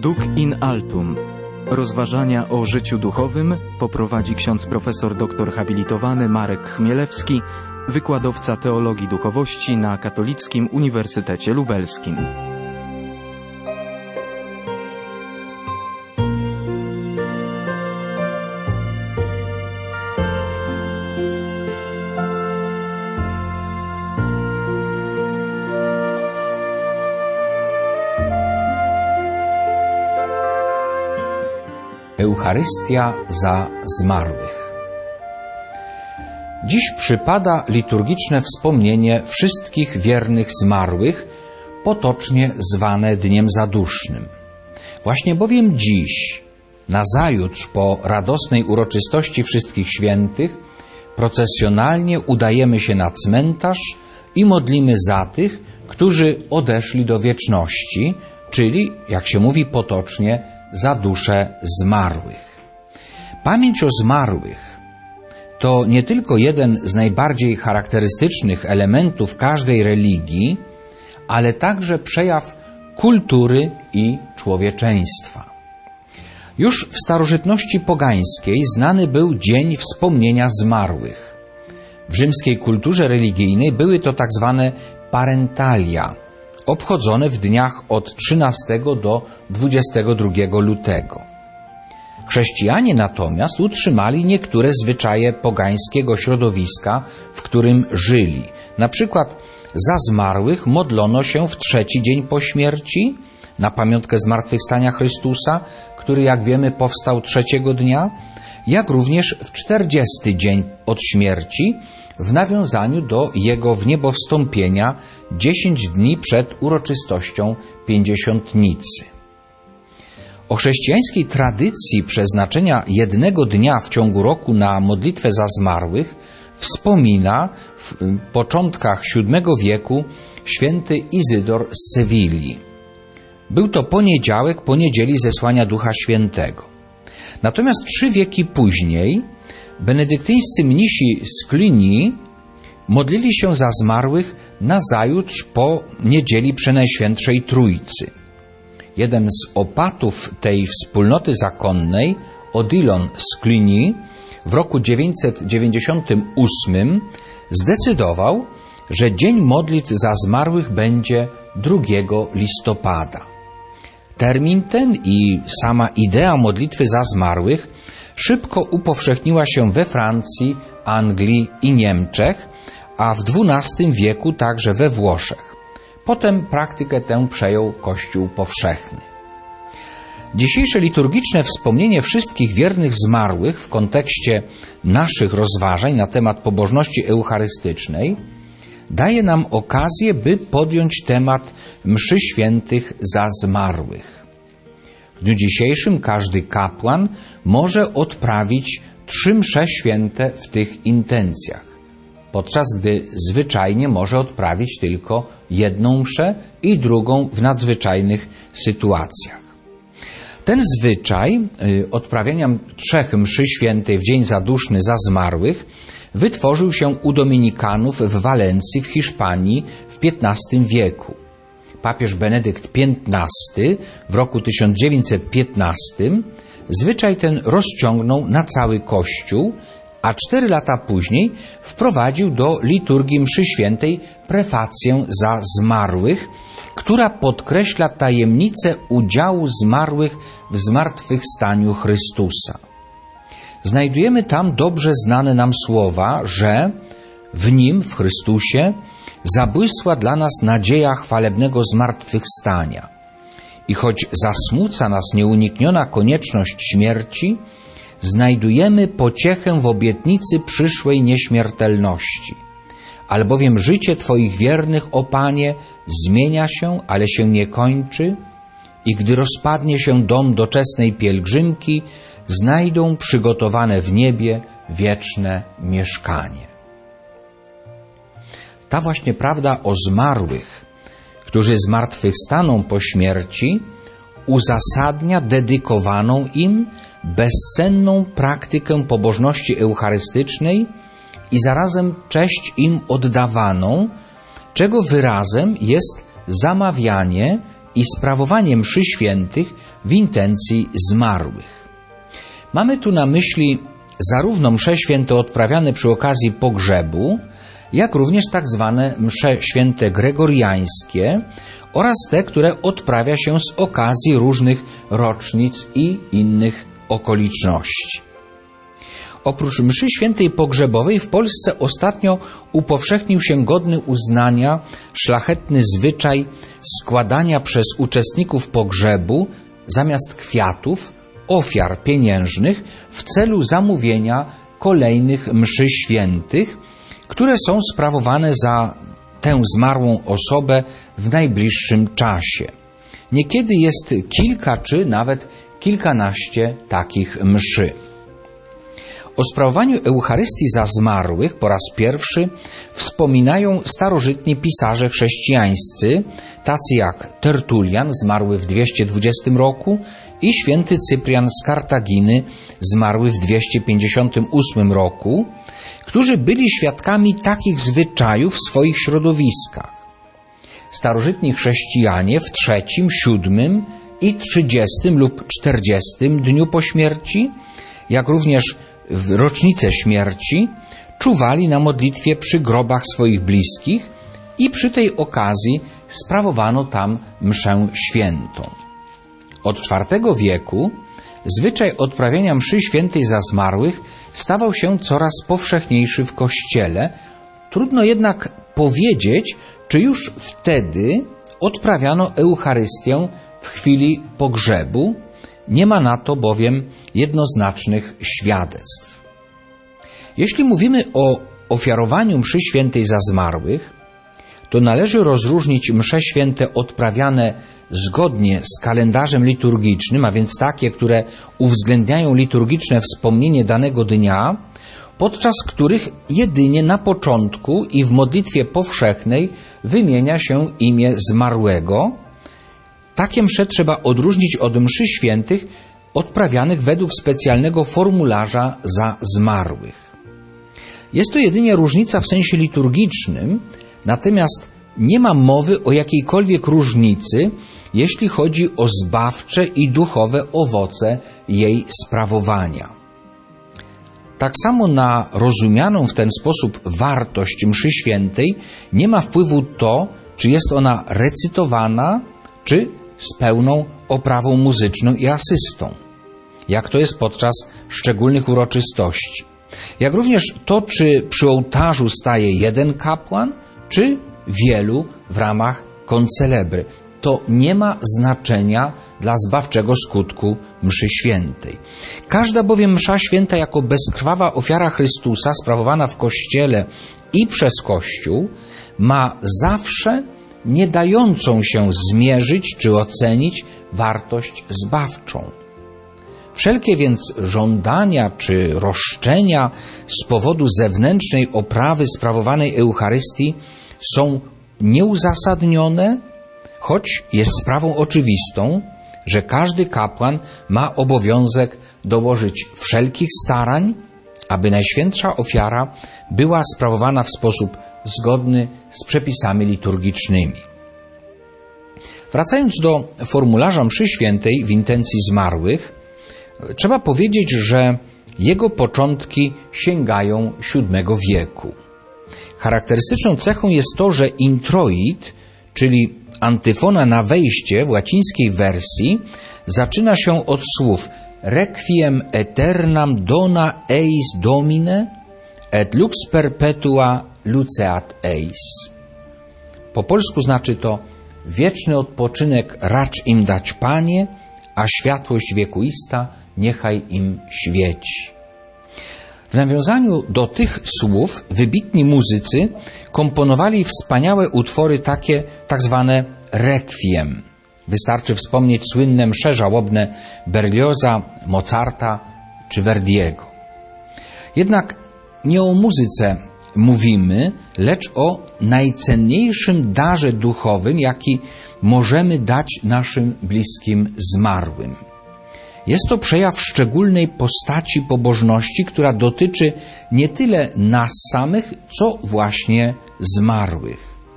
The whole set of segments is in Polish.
Nunc in altum. Rozważania o życiu duchowym poprowadzi ksiądz profesor doktor habilitowany Marek Chmielewski, wykładowca teologii duchowości na Katolickim Uniwersytecie Lubelskim. Eucharystia za zmarłych. Dziś przypada liturgiczne wspomnienie wszystkich wiernych zmarłych, potocznie zwane Dniem Zadusznym. Właśnie bowiem dziś, nazajutrz po radosnej uroczystości Wszystkich Świętych, procesjonalnie udajemy się na cmentarz i modlimy za tych, którzy odeszli do wieczności, czyli, jak się mówi potocznie, za dusze zmarłych. Pamięć o zmarłych to nie tylko jeden z najbardziej charakterystycznych elementów każdej religii, ale także przejaw kultury i człowieczeństwa. Już w starożytności pogańskiej znany był Dzień Wspomnienia Zmarłych. W rzymskiej kulturze religijnej były to tak zwane parentalia, obchodzone w dniach od 13 do 22 lutego. Chrześcijanie natomiast utrzymali niektóre zwyczaje pogańskiego środowiska, w którym żyli. Na przykład za zmarłych modlono się w 3. dzień po śmierci, na pamiątkę zmartwychwstania Chrystusa, który, jak wiemy, powstał 3. dnia, jak również w 40. dzień od śmierci, w nawiązaniu do Jego wniebowstąpienia 10 dni przed uroczystością Pięćdziesiątnicy. O chrześcijańskiej tradycji przeznaczenia jednego dnia w ciągu roku na modlitwę za zmarłych wspomina w początkach VII wieku święty Izydor z Sewilli. Był to poniedziałek po niedzieli zesłania Ducha Świętego. Natomiast 3 wieki później benedyktyńscy mnisi z Cluny modlili się za zmarłych nazajutrz po niedzieli Przenajświętszej Trójcy. Jeden z opatów tej wspólnoty zakonnej, Odilon z Cluny, w roku 998 zdecydował, że Dzień Modlitw za Zmarłych będzie 2 listopada. Termin ten i sama idea modlitwy za zmarłych szybko upowszechniła się we Francji, Anglii i Niemczech, a w XII wieku także we Włoszech. Potem praktykę tę przejął Kościół powszechny. Dzisiejsze liturgiczne wspomnienie wszystkich wiernych zmarłych w kontekście naszych rozważań na temat pobożności eucharystycznej daje nam okazję, by podjąć temat mszy świętych za zmarłych. W dniu dzisiejszym każdy kapłan może odprawić 3 msze święte w tych intencjach, podczas gdy zwyczajnie może odprawić tylko 1 mszę i 2 w nadzwyczajnych sytuacjach. Ten zwyczaj odprawiania 3 mszy świętej w Dzień Zaduszny za zmarłych wytworzył się u dominikanów w Walencji w Hiszpanii w XV wieku. Papież Benedykt XV w roku 1915 zwyczaj ten rozciągnął na cały Kościół, a 4 lata później wprowadził do liturgii mszy świętej prefację za zmarłych, która podkreśla tajemnicę udziału zmarłych w zmartwychwstaniu Chrystusa. Znajdujemy tam dobrze znane nam słowa, że w Nim, w Chrystusie, zabłysła dla nas nadzieja chwalebnego zmartwychwstania. I choć zasmuca nas nieunikniona konieczność śmierci, znajdujemy pociechę w obietnicy przyszłej nieśmiertelności. Albowiem życie Twoich wiernych, o Panie, zmienia się, ale się nie kończy, i gdy rozpadnie się dom doczesnej pielgrzymki, znajdą przygotowane w niebie wieczne mieszkanie. Ta właśnie prawda o zmarłych, którzy zmartwychwstaną po śmierci, uzasadnia dedykowaną im bezcenną praktykę pobożności eucharystycznej i zarazem cześć im oddawaną, czego wyrazem jest zamawianie i sprawowanie mszy świętych w intencji zmarłych. Mamy tu na myśli zarówno msze święte odprawiane przy okazji pogrzebu, jak również tak zwane msze święte gregoriańskie oraz te, które odprawia się z okazji różnych rocznic i innych okoliczności. Oprócz mszy świętej pogrzebowej w Polsce ostatnio upowszechnił się godny uznania szlachetny zwyczaj składania przez uczestników pogrzebu zamiast kwiatów ofiar pieniężnych w celu zamówienia kolejnych mszy świętych, które są sprawowane za tę zmarłą osobę w najbliższym czasie. Niekiedy jest kilka czy nawet kilkanaście takich mszy. O sprawowaniu Eucharystii za zmarłych po raz pierwszy wspominają starożytni pisarze chrześcijańscy, tacy jak Tertulian, zmarły w 220 roku, i święty Cyprian z Kartaginy, zmarły w 258 roku, którzy byli świadkami takich zwyczajów w swoich środowiskach. Starożytni chrześcijanie w 3., 7. i 30. lub 40. dniu po śmierci, jak również w rocznicę śmierci, czuwali na modlitwie przy grobach swoich bliskich i przy tej okazji sprawowano tam mszę świętą. Od IV wieku zwyczaj odprawiania mszy świętej za zmarłych stawał się coraz powszechniejszy w Kościele. Trudno jednak powiedzieć, czy już wtedy odprawiano Eucharystię w chwili pogrzebu. Nie ma na to bowiem jednoznacznych świadectw. Jeśli mówimy o ofiarowaniu mszy świętej za zmarłych, to należy rozróżnić msze święte odprawiane zgodnie z kalendarzem liturgicznym, a więc takie, które uwzględniają liturgiczne wspomnienie danego dnia, podczas których jedynie na początku i w modlitwie powszechnej wymienia się imię zmarłego. Takie msze trzeba odróżnić od mszy świętych odprawianych według specjalnego formularza za zmarłych. Jest to jedynie różnica w sensie liturgicznym, natomiast nie ma mowy o jakiejkolwiek różnicy, jeśli chodzi o zbawcze i duchowe owoce jej sprawowania. Tak samo na rozumianą w ten sposób wartość mszy świętej nie ma wpływu to, czy jest ona recytowana, czy z pełną oprawą muzyczną i asystą, jak to jest podczas szczególnych uroczystości. Jak również to, czy przy ołtarzu staje jeden kapłan, czy wielu w ramach koncelebry. To nie ma znaczenia dla zbawczego skutku mszy świętej. Każda bowiem msza święta jako bezkrwawa ofiara Chrystusa sprawowana w Kościele i przez Kościół ma zawsze nie dającą się zmierzyć czy ocenić wartość zbawczą. Wszelkie więc żądania czy roszczenia z powodu zewnętrznej oprawy sprawowanej Eucharystii są nieuzasadnione, choć jest sprawą oczywistą, że każdy kapłan ma obowiązek dołożyć wszelkich starań, aby Najświętsza Ofiara była sprawowana w sposób zgodny z przepisami liturgicznymi. Wracając do formularza mszy świętej w intencji zmarłych, trzeba powiedzieć, że jego początki sięgają VII wieku. Charakterystyczną cechą jest to, że introit, czyli antyfona na wejście w łacińskiej wersji, zaczyna się od słów Requiem aeternam dona eis Domine et lux perpetua luceat eis. Po polsku znaczy to wieczny odpoczynek racz im dać Panie, a światłość wiekuista niechaj im świeci. W nawiązaniu do tych słów wybitni muzycy komponowali wspaniałe utwory takie, tak zwane requiem. Wystarczy wspomnieć słynne msze żałobne Berlioza, Mozarta czy Verdiego. Jednak nie o muzyce mówimy, lecz o najcenniejszym darze duchowym, jaki możemy dać naszym bliskim zmarłym. Jest to przejaw szczególnej postaci pobożności, która dotyczy nie tyle nas samych, co właśnie zmarłych.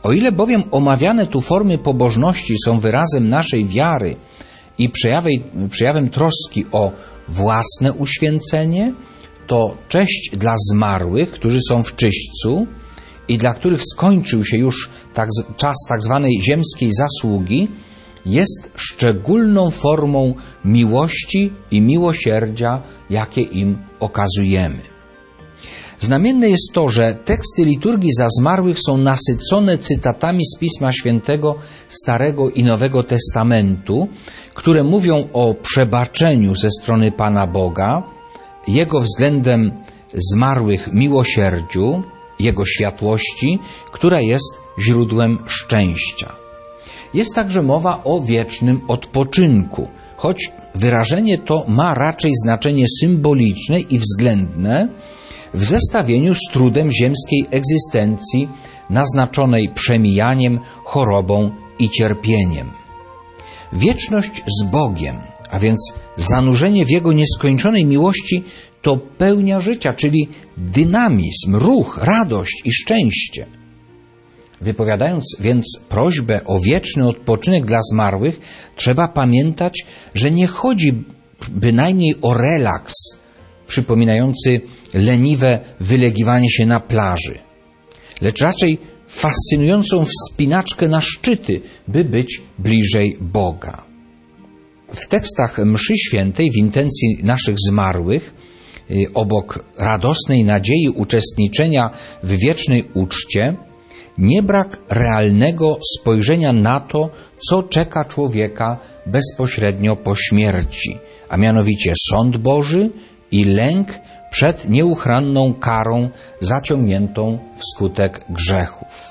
O ile bowiem omawiane tu formy pobożności są wyrazem naszej wiary i przejawem troski o własne uświęcenie, to cześć dla zmarłych, którzy są w czyśćcu i dla których skończył się już czas tak zwanej ziemskiej zasługi, jest szczególną formą miłości i miłosierdzia, jakie im okazujemy. Znamienne jest to, że teksty liturgii za zmarłych są nasycone cytatami z Pisma Świętego Starego i Nowego Testamentu, które mówią o przebaczeniu ze strony Pana Boga, Jego względem zmarłych miłosierdziu, Jego światłości, która jest źródłem szczęścia. Jest także mowa o wiecznym odpoczynku, choć wyrażenie to ma raczej znaczenie symboliczne i względne w zestawieniu z trudem ziemskiej egzystencji naznaczonej przemijaniem, chorobą i cierpieniem. Wieczność z Bogiem, a więc zanurzenie w Jego nieskończonej miłości, to pełnia życia, czyli dynamizm, ruch, radość i szczęście. Wypowiadając więc prośbę o wieczny odpoczynek dla zmarłych, trzeba pamiętać, że nie chodzi bynajmniej o relaks przypominający leniwe wylegiwanie się na plaży, lecz raczej fascynującą wspinaczkę na szczyty, by być bliżej Boga. W tekstach mszy świętej w intencji naszych zmarłych, obok radosnej nadziei uczestniczenia w wiecznej uczcie, nie brak realnego spojrzenia na to, co czeka człowieka bezpośrednio po śmierci, a mianowicie sąd Boży i lęk przed nieuchronną karą zaciągniętą wskutek grzechów.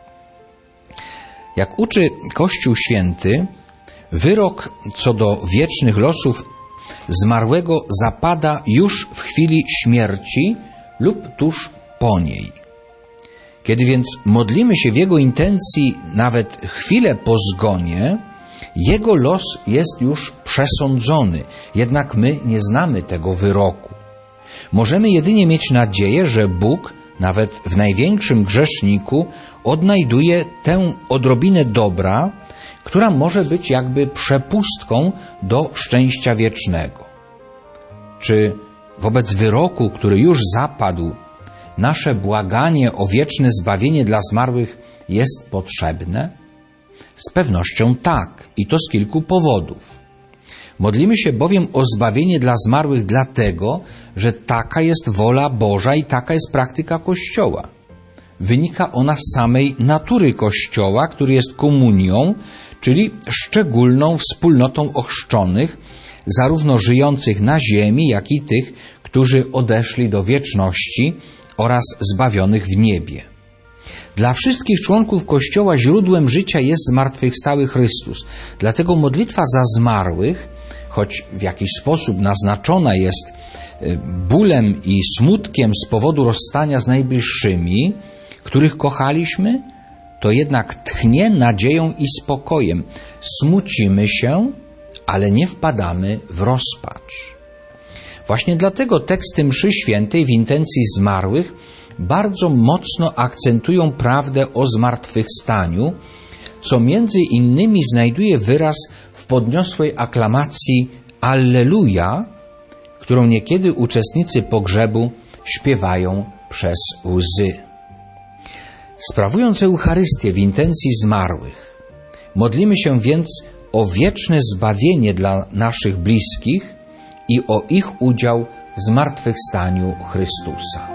Jak uczy Kościół Święty, wyrok co do wiecznych losów zmarłego zapada już w chwili śmierci lub tuż po niej. Kiedy więc modlimy się w Jego intencji nawet chwilę po zgonie, Jego los jest już przesądzony, jednak my nie znamy tego wyroku. Możemy jedynie mieć nadzieję, że Bóg, nawet w największym grzeszniku, odnajduje tę odrobinę dobra, która może być jakby przepustką do szczęścia wiecznego. Czy wobec wyroku, który już zapadł, nasze błaganie o wieczne zbawienie dla zmarłych jest potrzebne? Z pewnością tak, i to z kilku powodów. Modlimy się bowiem o zbawienie dla zmarłych dlatego, że taka jest wola Boża i taka jest praktyka Kościoła. Wynika ona z samej natury Kościoła, który jest komunią, czyli szczególną wspólnotą ochrzczonych, zarówno żyjących na ziemi, jak i tych, którzy odeszli do wieczności oraz zbawionych w niebie. Dla wszystkich członków Kościoła źródłem życia jest zmartwychwstały Chrystus. Dlatego modlitwa za zmarłych, choć w jakiś sposób naznaczona jest bólem i smutkiem z powodu rozstania z najbliższymi, których kochaliśmy, to jednak tchnie nadzieją i spokojem. Smucimy się, ale nie wpadamy w rozpacz. Właśnie dlatego teksty mszy świętej w intencji zmarłych bardzo mocno akcentują prawdę o zmartwychwstaniu, co między innymi znajduje wyraz w podniosłej aklamacji Alleluja, którą niekiedy uczestnicy pogrzebu śpiewają przez łzy. Sprawując Eucharystię w intencji zmarłych, modlimy się więc o wieczne zbawienie dla naszych bliskich i o ich udział w zmartwychwstaniu Chrystusa.